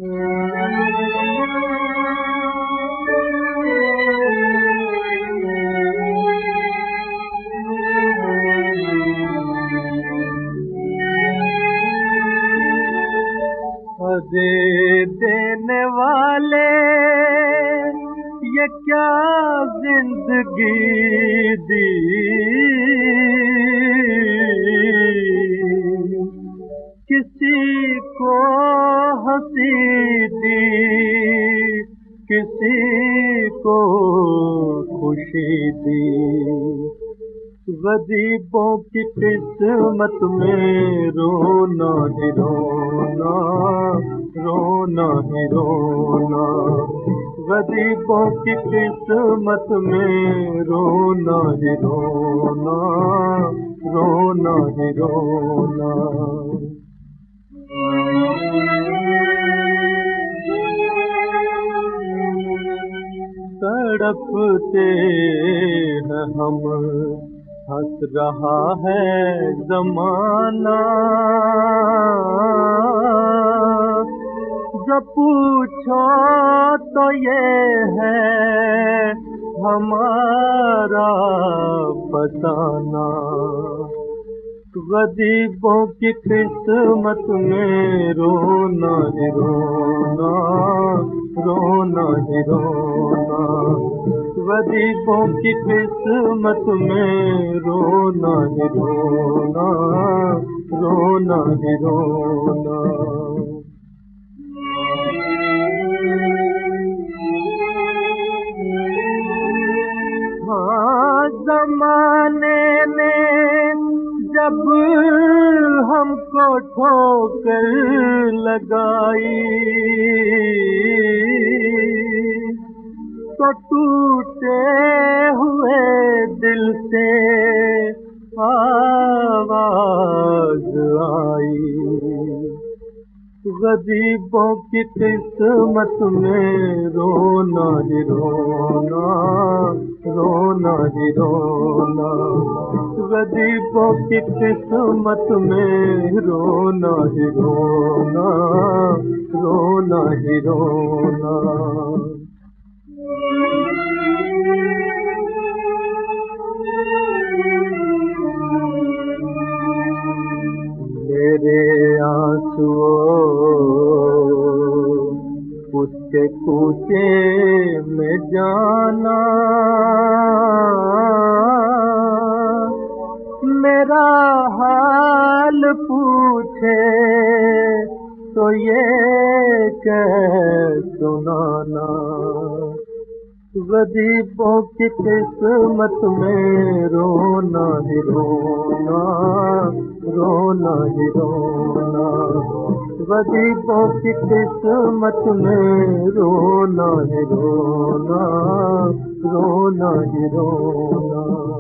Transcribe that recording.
अरे देने वाले ये क्या जिंदगी दी, किसी को हंसी दी, किसी को खुशी दी। गरीबों की किस्मत में रोना ही रोना, रोना ही रोना। गरीबों की किस्मत में रोना ही रोना, रोना ही रोना। तड़पते हैं हम, हंस रहा है ज़माना। जो पूछो तो ये है हमारा फसाना। गरीबों की किस्मत में रोना ही रोना, रोना ही रोना। गरीबों की किस्मत में रोना ही रोना, रोना ही रोना। हाँ, ज़माने ने जब हमको ठोकर लगाई तो टूटे हुए दिल से आवाज आई। गरीबों की किस्मत में रोना ही रोना, रोना ही रोना। गरीबों की किस्मत में रोना ही रोना, रोना ही रोना। मेरे आंसुओं उसके कूचे में जाना, मेरा हाल पूछे तो ये कह सुनाना। गरीबों की किस्मत में रोना ही रोना, रोना ही रोना। गरीबों की किस्मत में रोना ही रोना, रोना ही रोना।